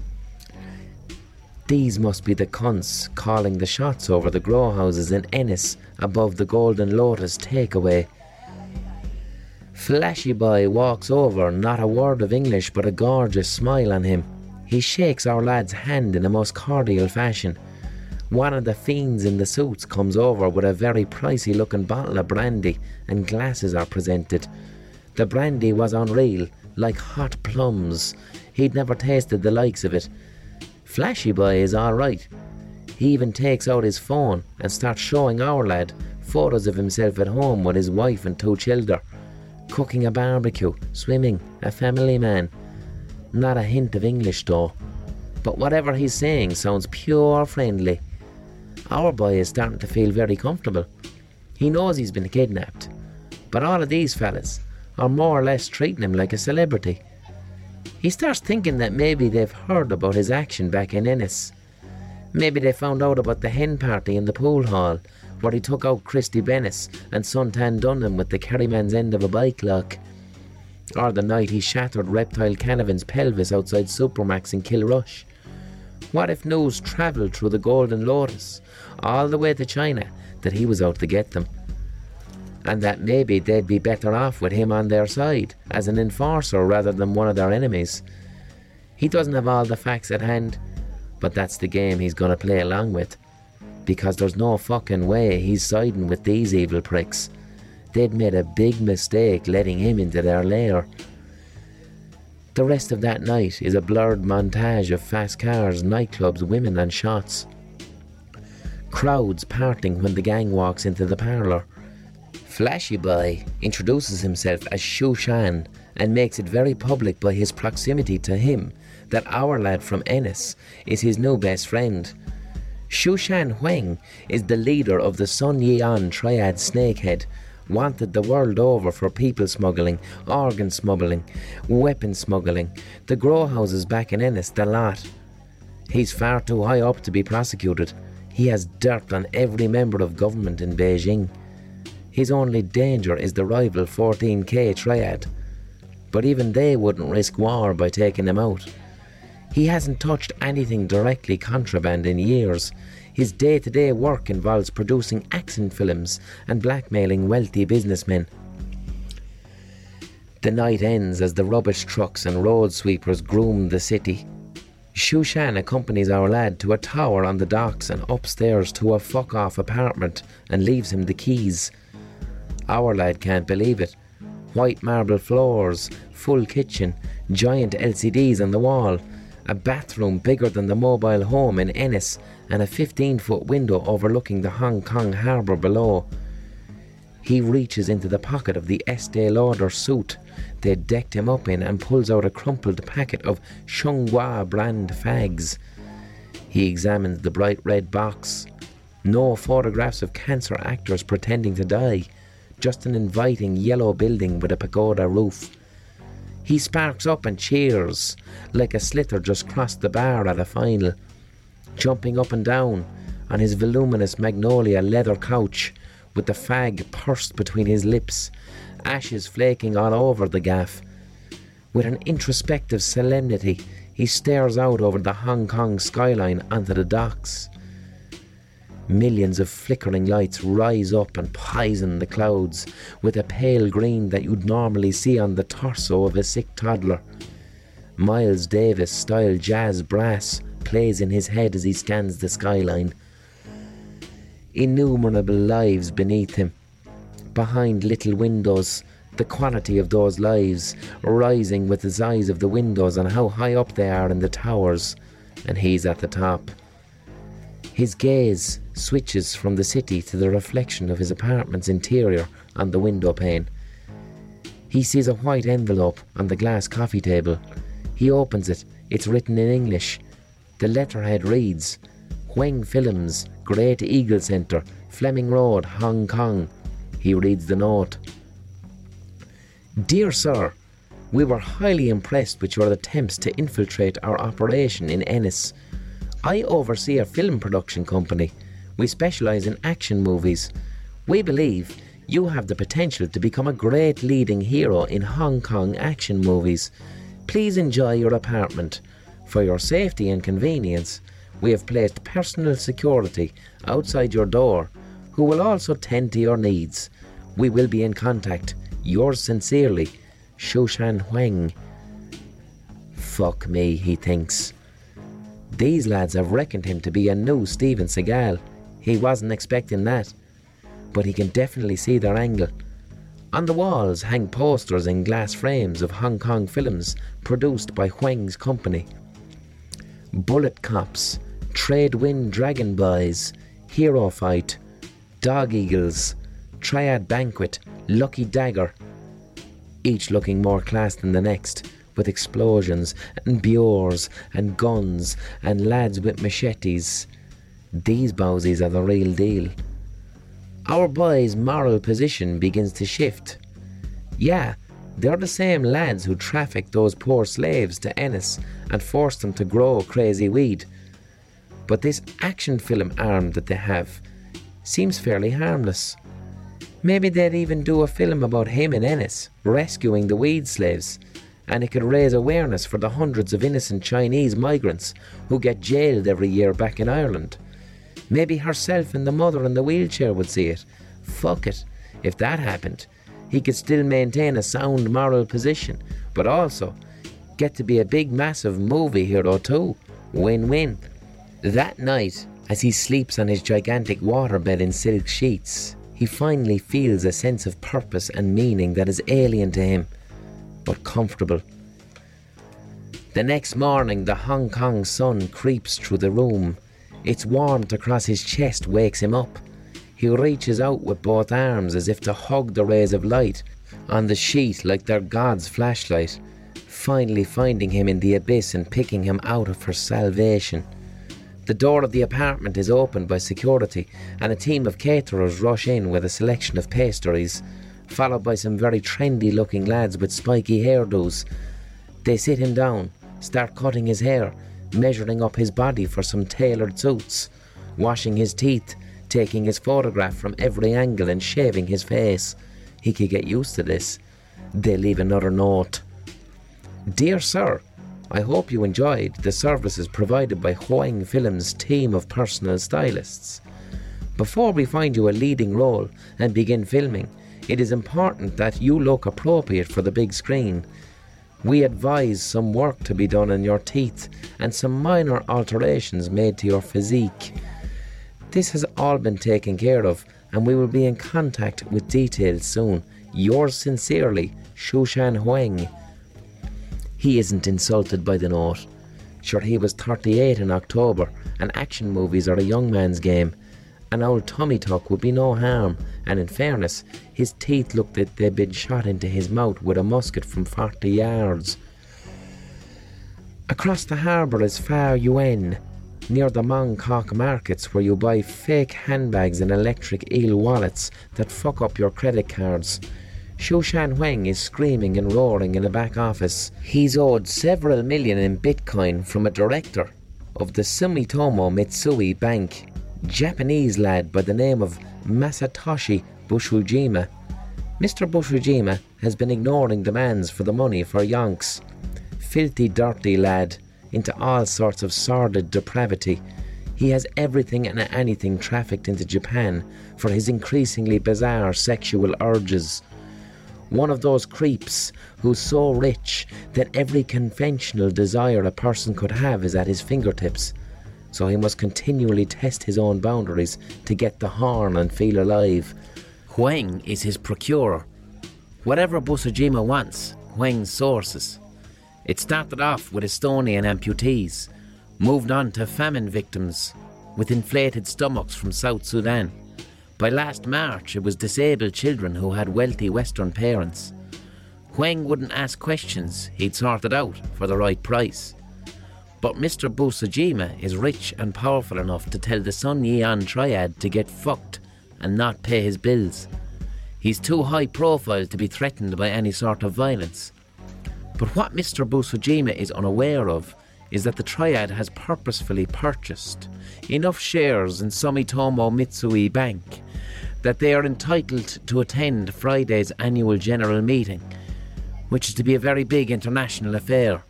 These must be the cunts calling the shots over the grow houses in Ennis above the Golden Lotus takeaway. Flashy boy walks over, not a word of English but a gorgeous smile on him. He shakes our lad's hand in a most cordial fashion. One of the fiends in the suits comes over with a very pricey looking bottle of brandy, and glasses are presented. The brandy was unreal, like hot plums. He'd never tasted the likes of it. Flashy Boy is alright. He even takes out his phone and starts showing our lad photos of himself at home with his wife and 2 children, cooking a barbecue, swimming, a family man. Not a hint of English though, but whatever he's saying sounds pure friendly. Our boy is starting to feel very comfortable. He knows he's been kidnapped, but all of these fellas are more or less treating him like a celebrity. He starts thinking that maybe they've heard about his action back in Ennis. Maybe they found out about the hen party in the pool hall, where he took out Christy Bennis and Suntan Dunham with the Kerryman's end of a bike lock. Or the night he shattered Reptile Canavan's pelvis outside Supermax in Kilrush. What if news travelled through the Golden Lotus all the way to China that he was out to get them? And that maybe they'd be better off with him on their side as an enforcer rather than one of their enemies. He doesn't have all the facts at hand, but that's the game he's going to play along with, because there's no fucking way he's siding with these evil pricks. They'd made a big mistake letting him into their lair. The rest of that night is a blurred montage of fast cars, nightclubs, women and shots. Crowds parting when the gang walks into the parlour. Flashy Boy introduces himself as Shu Shan and makes it very public by his proximity to him that our lad from Ennis is his new best friend. Shu Shan Huang is the leader of the Sun Yian Triad Snakehead, wanted the world over for people smuggling, organ smuggling, weapon smuggling, the grow houses back in Ennis, the lot. He's far too high up to be prosecuted. He has dirt on every member of government in Beijing. His only danger is the rival 14K Triad, but even they wouldn't risk war by taking him out. He hasn't touched anything directly contraband in years. His day-to-day work involves producing action films and blackmailing wealthy businessmen. The night ends as the rubbish trucks and road sweepers groom the city. Shu Shan accompanies our lad to a tower on the docks and upstairs to a fuck-off apartment and leaves him the keys. Our lad can't believe it. White marble floors, full kitchen, giant LCDs on the wall, a bathroom bigger than the mobile home in Ennis, and a 15-foot window overlooking the Hong Kong harbour below. He reaches into the pocket of the Estee Lauder suit they decked him up in and pulls out a crumpled packet of Shunghua brand fags. He examines the bright red box. No photographs of cancer actors pretending to die, just an inviting yellow building with a pagoda roof. He sparks up and cheers, like a sliotar just crossed the bar at a final, jumping up and down on his voluminous magnolia leather couch, with the fag pursed between his lips, ashes flaking all over the gaff. With an introspective solemnity, he stares out over the Hong Kong skyline onto the docks. Millions of flickering lights rise up and poison the clouds with a pale green that you'd normally see on the torso of a sick toddler. Miles Davis-style jazz brass plays in his head as he scans the skyline. Innumerable lives beneath him. Behind little windows, the quality of those lives rising with the size of the windows and how high up they are in the towers, and he's at the top. His gaze switches from the city to the reflection of his apartment's interior on the window pane. He sees a white envelope on the glass coffee table. He opens it. It's written in English. The letterhead reads, Huang Films, Great Eagle Centre, Fleming Road, Hong Kong. He reads the note. Dear Sir, we were highly impressed with your attempts to infiltrate our operation in Ennis. I oversee a film production company. We specialise in action movies. We believe you have the potential to become a great leading hero in Hong Kong action movies. Please enjoy your apartment. For your safety and convenience, we have placed personal security outside your door, who will also tend to your needs. We will be in contact. Yours sincerely, Shu Shan Huang. Fuck me, he thinks. These lads have reckoned him to be a new Steven Seagal. He wasn't expecting that, but he can definitely see their angle. On the walls hang posters in glass frames of Hong Kong films produced by Huang's company. Bullet Cops, Trade Wind Dragon Boys, Hero Fight, Dog Eagles, Triad Banquet, Lucky Dagger, each looking more class than the next, with explosions and bures and guns and lads with machetes. These bowsies are the real deal. Our boys' moral position begins to shift. Yeah, they're the same lads who trafficked those poor slaves to Ennis and forced them to grow crazy weed. But this action film arm that they have seems fairly harmless. Maybe they'd even do a film about him in Ennis rescuing the weed slaves, and it could raise awareness for the hundreds of innocent Chinese migrants who get jailed every year back in Ireland. Maybe herself and the mother in the wheelchair would see it. Fuck it. If that happened, he could still maintain a sound moral position, but also get to be a big massive movie hero too. Win-win. That night, as he sleeps on his gigantic waterbed in silk sheets, he finally feels a sense of purpose and meaning that is alien to him, but comfortable. The next morning, the Hong Kong sun creeps through the room. Its warmth across his chest wakes him up. He reaches out with both arms as if to hug the rays of light on the sheet like they're God's flashlight, finally finding him in the abyss and picking him out of her salvation. The door of the apartment is opened by security, and a team of caterers rush in with a selection of pastries, followed by some very trendy looking lads with spiky hairdos. They sit him down, start cutting his hair, measuring up his body for some tailored suits, washing his teeth, taking his photograph from every angle and shaving his face. He could get used to this. They leave another note. Dear Sir, I hope you enjoyed the services provided by Huang Films' team of personal stylists. Before we find you a leading role and begin filming, it is important that you look appropriate for the big screen. We advise some work to be done on your teeth and some minor alterations made to your physique. This has all been taken care of, and we will be in contact with details soon. Yours sincerely, Shushan Huang. He isn't insulted by the note. Sure, he was 38 in October, and action movies are a young man's game. An old tummy tuck would be no harm, and in fairness, his teeth looked like they'd been shot into his mouth with a musket from 40 yards. Across the harbour is Far Yuen, near the Mong Kok markets, where you buy fake handbags and electric eel wallets that fuck up your credit cards. Shushan Huang is screaming and roaring in the back office. He's owed several million in Bitcoin from a director of the Sumitomo Mitsui Bank, Japanese lad by the name of Masatoshi Bushujima. Mr. Bushujima has been ignoring demands for the money for yonks. Filthy, dirty lad, into all sorts of sordid depravity. He has everything and anything trafficked into Japan for his increasingly bizarre sexual urges. One of those creeps who's so rich that every conventional desire a person could have is at his fingertips, so he must continually test his own boundaries to get the horn and feel alive. Huang is his procurer. Whatever Busujima wants, Huang sources. It started off with Estonian amputees, moved on to famine victims with inflated stomachs from South Sudan. By last March, it was disabled children who had wealthy Western parents. Huang wouldn't ask questions, he'd sort it out for the right price. But Mr. Busujima is rich and powerful enough to tell the Sun Yeon Triad to get fucked and not pay his bills. He's too high profile to be threatened by any sort of violence. But what Mr. Busujima is unaware of is that the Triad has purposefully purchased enough shares in Sumitomo Mitsui Bank that they are entitled to attend Friday's annual general meeting, which is to be a very big international affair.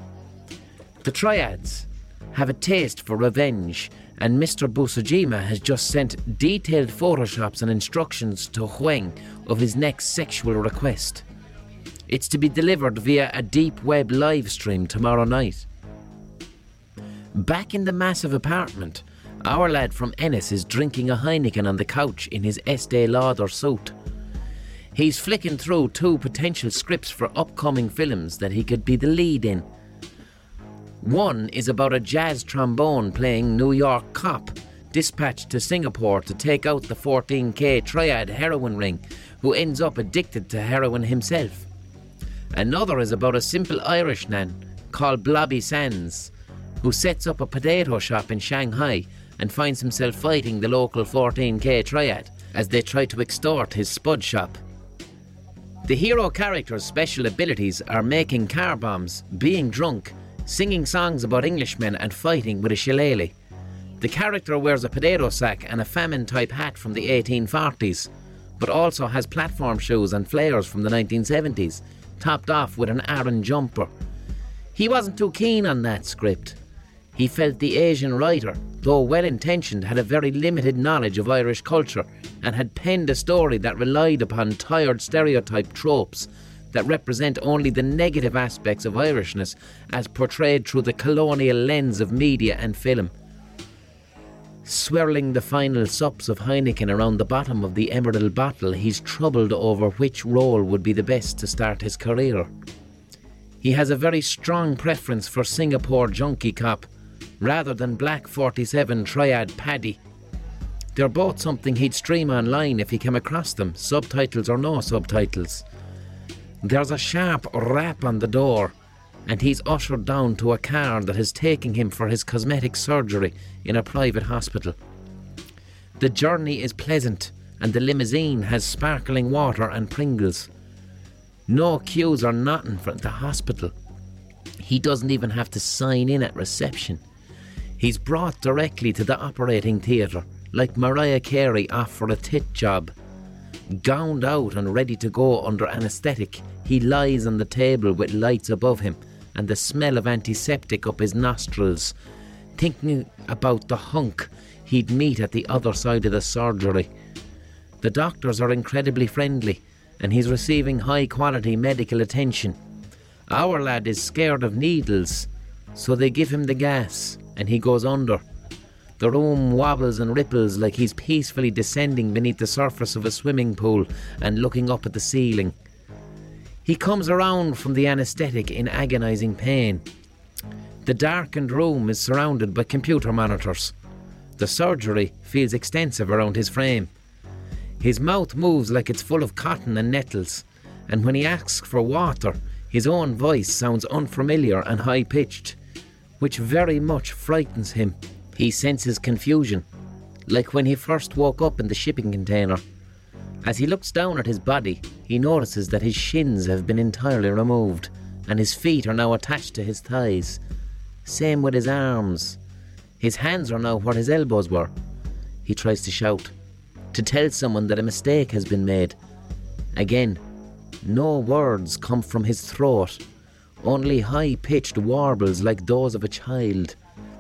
The Triads have a taste for revenge, and Mr. Busujima has just sent detailed photoshops and instructions to Huang of his next sexual request. It's to be delivered via a deep web live stream tomorrow night. Back in the massive apartment, our lad from Ennis is drinking a Heineken on the couch in his Estee Lauder suit. He's flicking through 2 potential scripts for upcoming films that he could be the lead in. One is about a jazz trombone playing New York cop dispatched to Singapore to take out the 14K triad heroin ring who ends up addicted to heroin himself. Another is about a simple Irish nan called Blobby Sands who sets up a potato shop in Shanghai and finds himself fighting the local 14K triad as they try to extort his spud shop. The hero character's special abilities are making car bombs, being drunk, singing songs about Englishmen and fighting with a shillelagh. The character wears a potato sack and a famine-type hat from the 1840s, but also has platform shoes and flares from the 1970s, topped off with an Aran jumper. He wasn't too keen on that script. He felt the Asian writer, though well-intentioned, had a very limited knowledge of Irish culture and had penned a story that relied upon tired stereotype tropes that represent only the negative aspects of Irishness as portrayed through the colonial lens of media and film. Swirling the final sups of Heineken around the bottom of the emerald bottle, he's troubled over which role would be the best to start his career. He has a very strong preference for Singapore junkie cop rather than Black 47 triad Paddy. They're both something he'd stream online if he came across them, subtitles or no subtitles. There's a sharp rap on the door, and he's ushered down to a car that is taking him for his cosmetic surgery in a private hospital. The journey is pleasant, and the limousine has sparkling water and Pringles. No queues or nothing for the hospital. He doesn't even have to sign in at reception. He's brought directly to the operating theatre, like Mariah Carey off for a tit job. Gowned out and ready to go under anaesthetic, he lies on the table with lights above him and the smell of antiseptic up his nostrils, thinking about the hunk he'd meet at the other side of the surgery. The doctors are incredibly friendly and he's receiving high quality medical attention. Our lad is scared of needles, so they give him the gas and he goes under. The room wobbles and ripples like he's peacefully descending beneath the surface of a swimming pool and looking up at the ceiling. He comes around from the anaesthetic in agonising pain. The darkened room is surrounded by computer monitors. The surgery feels extensive around his frame. His mouth moves like it's full of cotton and nettles, and when he asks for water, his own voice sounds unfamiliar and high-pitched, which very much frightens him. He senses confusion, like when he first woke up in the shipping container. As he looks down at his body, he notices that his shins have been entirely removed, and his feet are now attached to his thighs. Same with his arms. His hands are now where his elbows were. He tries to shout, to tell someone that a mistake has been made. Again, no words come from his throat, only high-pitched warbles like those of a child.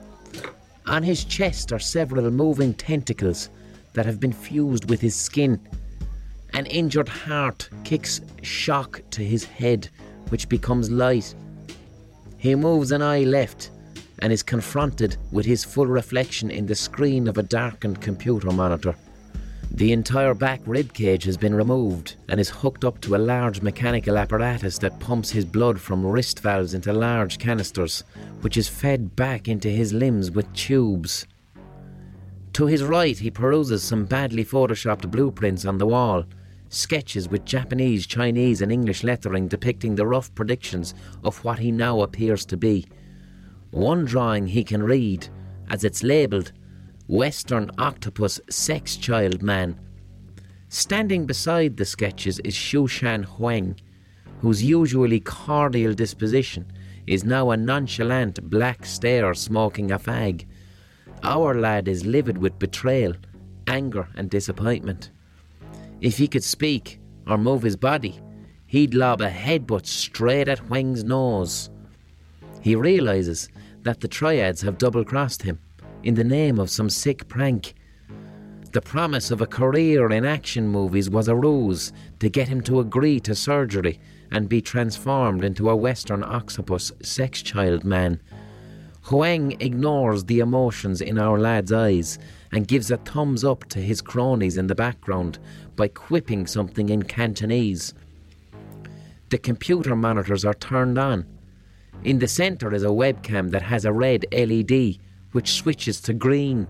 On his chest are several moving tentacles that have been fused with his skin. An injured heart kicks shock to his head, which becomes light. He moves an eye left and is confronted with his full reflection in the screen of a darkened computer monitor. The entire back ribcage has been removed and is hooked up to a large mechanical apparatus that pumps his blood from wrist valves into large canisters, which is fed back into his limbs with tubes. To his right, he peruses some badly photoshopped blueprints on the wall, sketches with Japanese, Chinese and English lettering depicting the rough predictions of what he now appears to be. One drawing he can read, as it's labelled, Western Octopus Sex Child Man. Standing beside the sketches is Shushan Huang, whose usually cordial disposition is now a nonchalant black stare smoking a fag. Our lad is livid with betrayal, anger and disappointment. If he could speak or move his body, he'd lob a headbutt straight at Huang's nose. He realises that the triads have double-crossed him in the name of some sick prank. The promise of a career in action movies was a ruse to get him to agree to surgery and be transformed into a Western Octopus sex child man. Huang ignores the emotions in our lad's eyes and gives a thumbs up to his cronies in the background by quipping something in Cantonese. The computer monitors are turned on. In the centre is a webcam that has a red LED which switches to green.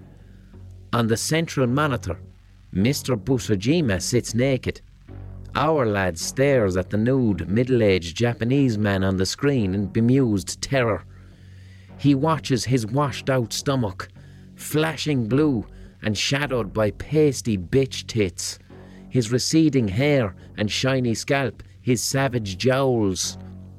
On the central monitor, Mr. Busujima sits naked. Our lad stares at the nude, middle-aged Japanese man on the screen in bemused terror. He watches his washed-out stomach, flashing blue and shadowed by pasty bitch tits, his receding hair and shiny scalp, his savage jowls.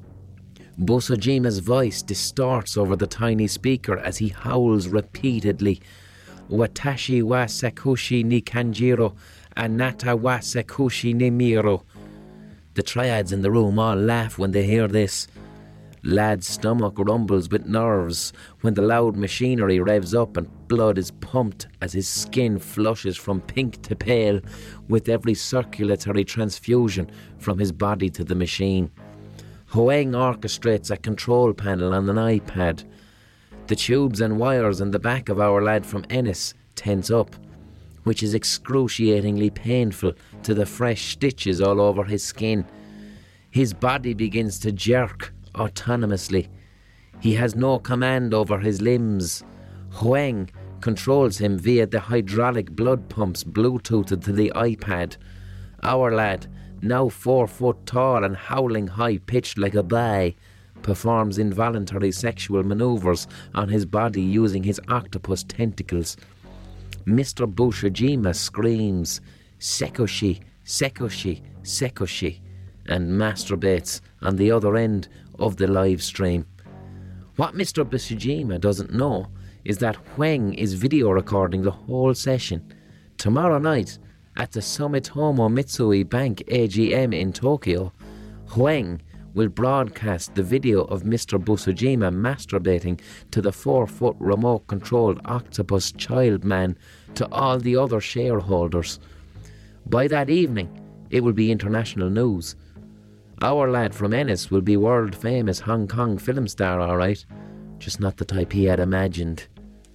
Busujima's voice distorts over the tiny speaker as he howls repeatedly, "Watashi wa sekushi ni kanjiro, anata wa sekushi ni miro." The triads in the room all laugh when they hear this. Lad's stomach rumbles with nerves when the loud machinery revs up and blood is pumped as his skin flushes from pink to pale with every circulatory transfusion from his body to the machine. Huang orchestrates a control panel on an iPad. The tubes and wires in the back of our lad from Ennis tense up, which is excruciatingly painful to the fresh stitches all over his skin. His body begins to jerk autonomously. He has no command over his limbs. Huang controls him via the hydraulic blood pumps Bluetoothed to the iPad. Our lad, now 4 foot tall and howling high-pitched like a bay, performs involuntary sexual manoeuvres on his body using his octopus tentacles. Mr. Busujima screams, "Sekoshi, Sekoshi, Sekoshi," and masturbates on the other end of the live stream. What Mr. Busujima doesn't know is that Huang is video recording the whole session. Tomorrow night, at the Sumitomo Mitsui Bank AGM in Tokyo, Huang will broadcast the video of Mr. Busujima masturbating to the 4 foot remote-controlled octopus child man to all the other shareholders. By that evening, it will be international news. Our lad from Ennis will be world-famous Hong Kong film star, all right. Just not the type he had imagined.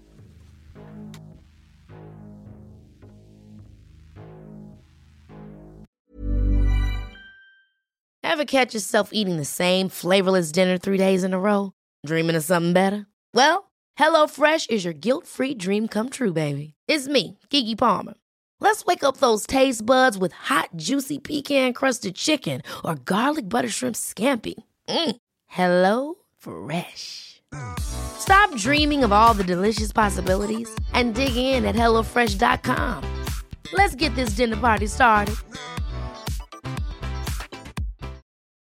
Ever catch yourself eating the same flavorless dinner 3 days in a row? Dreaming of something better? Well, HelloFresh is your guilt-free dream come true, baby. It's me, Keke Palmer. Let's wake up those taste buds with hot, juicy pecan-crusted chicken or garlic butter shrimp scampi. Hello Fresh. Stop dreaming of all the delicious possibilities and dig in at HelloFresh.com. Let's get this dinner party started.